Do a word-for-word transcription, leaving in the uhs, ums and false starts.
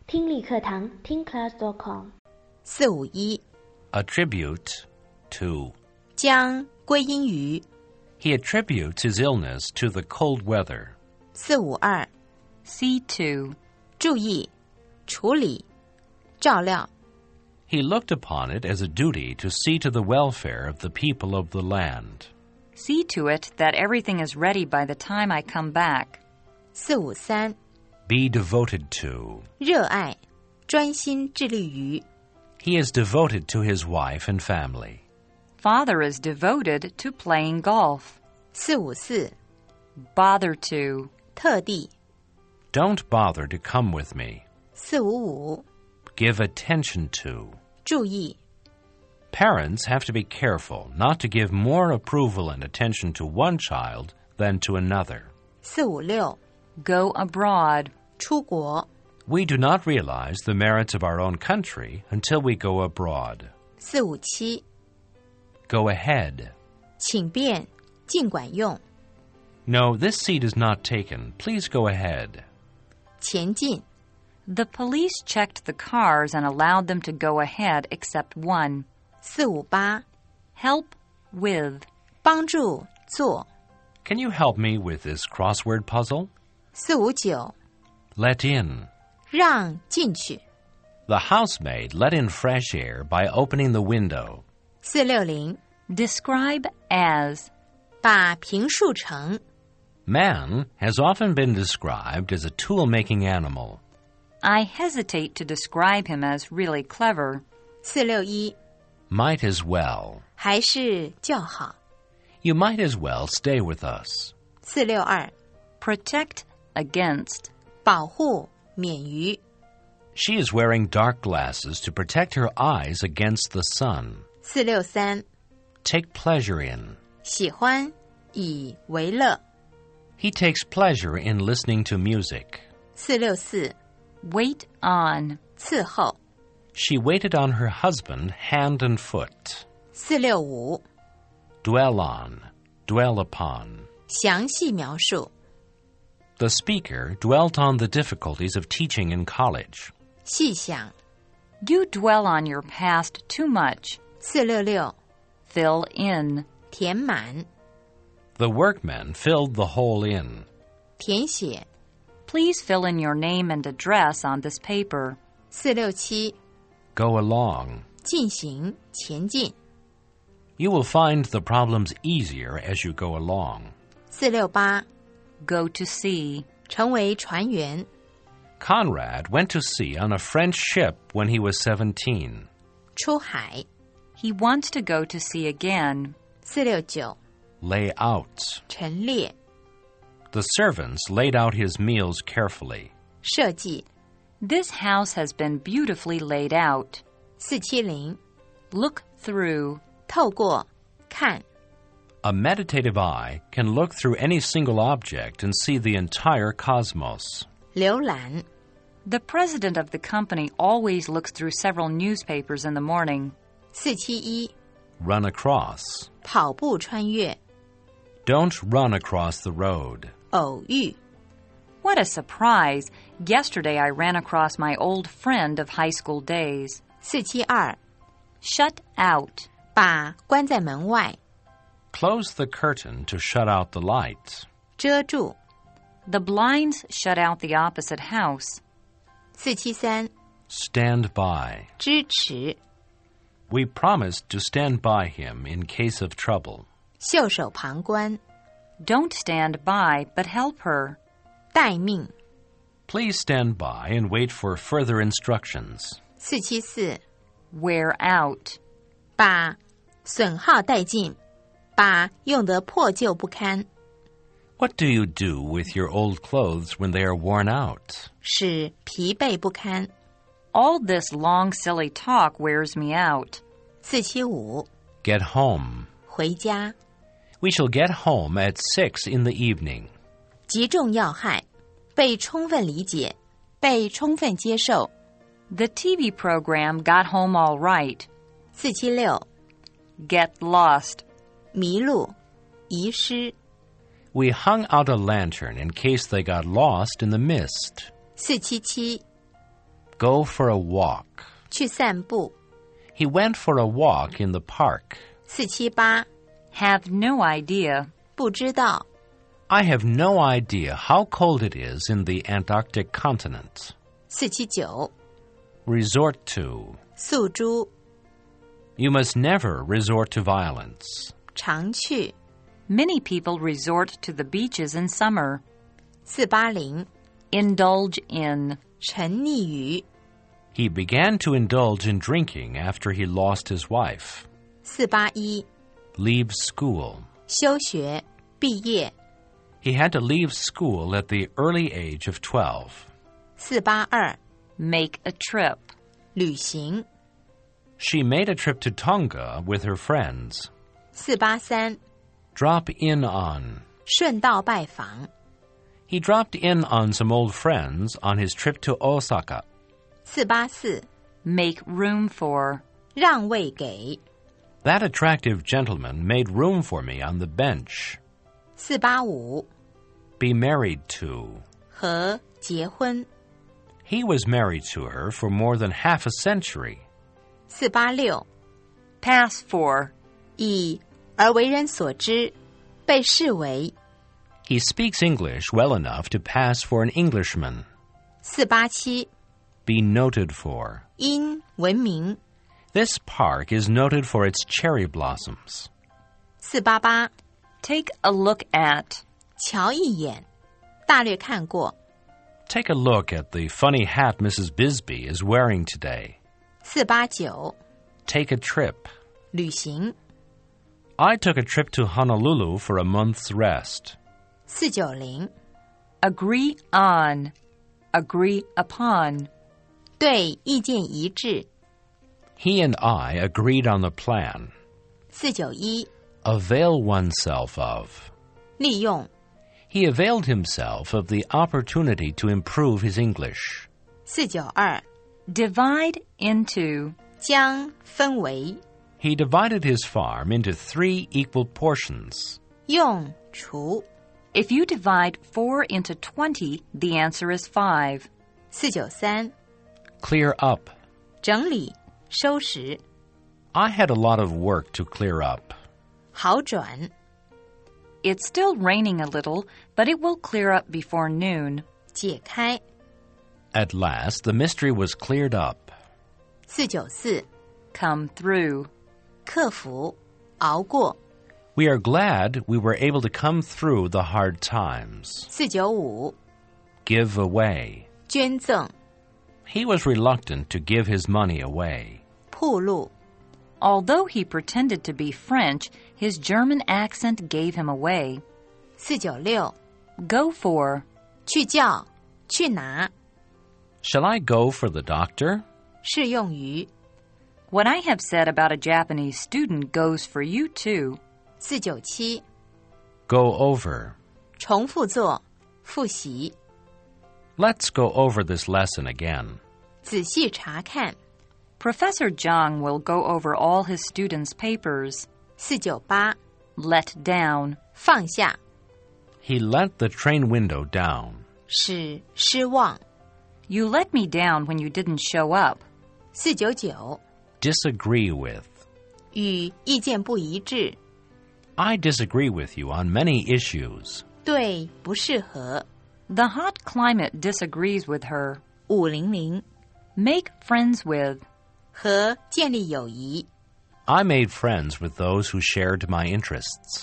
听力课堂听 class dot com。 四五一 Attribute to. 将归因于 He attributes his illness to the cold weather. 四五二 See to. 注意处理照料 He looked upon it as a duty to see to the welfare of the people of the land. See to it that everything is ready by the time I come back. 四五三 Be devoted to. 热爱专心致力于 He is devoted to his wife and family. Father is devoted to playing golf. 四五四 Bother to. 特地 Don't bother to come with me. 四五五 Give attention to. 注意 Parents have to be careful not to give more approval and attention to one child than to another. 四五六 Go abroad. 出国 We do not realize the merits of our own country until we go abroad. 四五七 Go ahead. 请便尽管用 No, this seat is not taken. Please go ahead. 前进 The police checked the cars and allowed them to go ahead except one. 四五八 Help with. 帮助做 Can you help me with this crossword puzzle? 四五九 Let in. 让进去 The housemaid let in fresh air by opening the window. 四六零 Describe as. 把评述成 Man has often been described as a tool-making animal. I hesitate to describe him as really clever. 四六一 Might as well. 还是较好 You might as well stay with us. 四六二 Protect against. 保护免于 She is wearing dark glasses to protect her eyes against the sun. 四六三 Take pleasure in. 喜欢以为乐 He takes pleasure in listening to music. 四六四 Wait on. 伺候 She waited on her husband hand and foot. 四六五 Dwell on. Dwell upon. 详细描述 The speaker dwelt on the difficulties of teaching in college. 细想 You dwell on your past too much. 四六六 Fill in. 填满 The workmen filled the hole in. 填写 Please fill in your name and address on this paper. 四六七 Go along. 进行前进 You will find the problems easier as you go along. 四六八 Go to sea. 成为船员 Conrad went to sea on a French ship when he was seventeen. 出海 He wants to go to sea again. 四六九 Lay out. 陈列 The servants laid out his meals carefully. 设计 This house has been beautifully laid out. 四七零 Look through. 透过看 A meditative eye can look through any single object and see the entire cosmos. 浏览 The president of the company always looks through several newspapers in the morning. 四七一 Run across. 跑步穿越 Don't run across the road. 偶遇 What a surprise! Yesterday I ran across my old friend of high school days. 四七二 Shut out. 把关在门外 Close the curtain to shut out the light. 遮住 The blinds shut out the opposite house. 四七三 Stand by. 支持 We promised to stand by him in case of trouble. 袖手旁观 Don't stand by, but help her. 待命 Please stand by and wait for further instructions. 四七四 Wear out. 把损耗殆尽把用得破旧不堪 What do you do with your old clothes when they are worn out? 使疲惫不堪 All this long, silly talk wears me out. 四七五 Get home. 回家 We shall get home at six in the evening. 击中要害被充分理解被充分接受 The T V program got home all right. 四七六 Get lost. 迷路遗失 We hung out a lantern in case they got lost in the mist. 四七七 Go for a walk. 去散步。 He went for a walk in the park. 四七八， Have no idea. 不知道。 I have no idea how cold it is in the Antarctic continent. 四七九， Resort to. 诉诸。 You must never resort to violence. 常去。 Many people resort to the beaches in summer. 四八零， Indulge in. 沉溺于。 He began to indulge in drinking after he lost his wife. 四八一， Leave school. 休学，毕业。 He had to leave school at the early age of twelve. 四八二， Make a trip. 旅行。 She made a trip to Tonga with her friends. 四八三， Drop in on. 顺道拜访。 He dropped in on some old friends on his trip to Osaka. 四八四， Make room for. 让位给。 That attractive gentleman made room for me on the bench. 四八五， Be married to. 和结婚。 He was married to her for more than half a century. 四八六， Pass for. 以而为人所知，被视为。 He speaks English well enough to pass for an Englishman. 四八七， Be noted for. 因闻名。 This park is noted for its cherry blossoms. 四八八， Take a look at. 瞧一眼，大略看过。 Take a look at the funny hat Missus Bisbee is wearing today. 四八九， Take a trip. 旅行。 I took a trip to Honolulu for a month's rest. 四九零， Agree on. Agree upon. 对意见一致。 He and I agreed on the plan. 四九一， Avail oneself of. 利用。 He availed himself of the opportunity to improve his English. 四九二， Divide into. 将分为。 He divided his farm into three equal portions. 用除。 If you divide four into twenty, the answer is five. 四九三， Clear up. 整理收拾。 I had a lot of work to clear up. 好转。 It's still raining a little, but it will clear up before noon. 解开。 At last, the mystery was cleared up. 四九四， Come through. 克服，熬过。 We are glad we were able to come through the hard times. 四九五， Give away. 捐赠。 He was reluctant to give his money away. 铺路。 Although he pretended to be French, his German accent gave him away. 四九六， Go for. 去叫，去拿。 Shall I go for the doctor? 适用于。 What I have said about a Japanese student goes for you too. 四九七， Go over. 重复做，复习。 Let's go over this lesson again. 仔细查看。 Professor Zhang will go over all his students' papers. 四九八， Let down. 放下， He let the train window down. 使失望。 You let me down when you didn't show up. 四九九， Disagree with. 与意见不一致， I disagree with you on many issues. 对不适合。 The hot climate disagrees with her. 五零零， Make friends with. 和建立友谊。 I made friends with those who shared my interests.